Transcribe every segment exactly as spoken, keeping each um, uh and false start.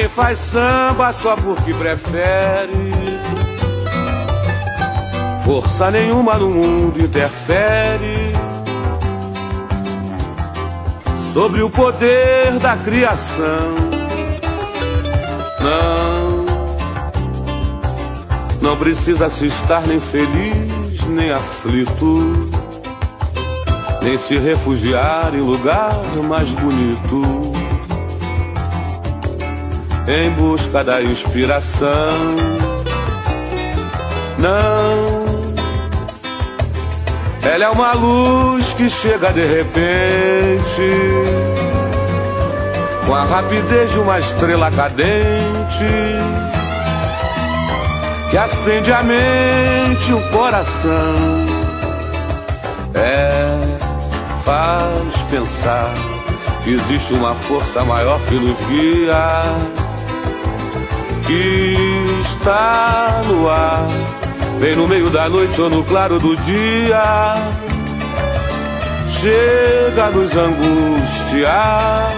faz samba só porque prefere. Força nenhuma no mundo interfere sobre o poder da criação. Não, não precisa se estar nem feliz, nem aflito, nem se refugiar em lugar mais bonito, em busca da inspiração. Não, ela é uma luz que chega de repente, com a rapidez de uma estrela cadente, que acende a mente e o coração. É, faz pensar que existe uma força maior que nos guia, que está no ar, vem no meio da noite ou no claro do dia, chega a nos angustiar.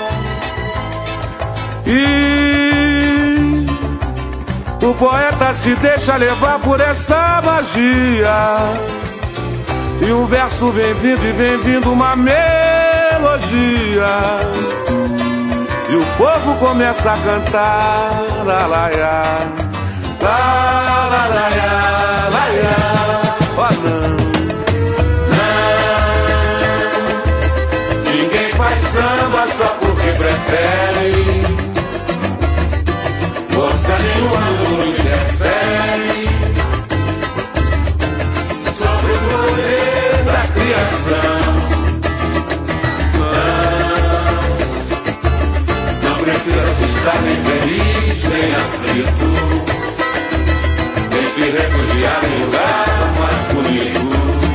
E o poeta se deixa levar por essa magia, e um verso vem vindo e vem vindo uma melodia, e o povo começa a cantar, la la ya, la la la ya, la ya. Oh não, não, ninguém faz samba só porque prefere. Força nenhuma no mundo interfere sobre o poder da criação. Não, não precisa se estar nem feliz, nem aflito, nem se refugiar em lugar mais bonito,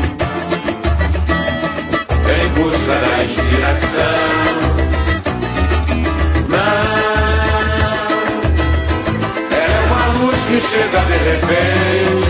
em busca da inspiração. Que chega de repente,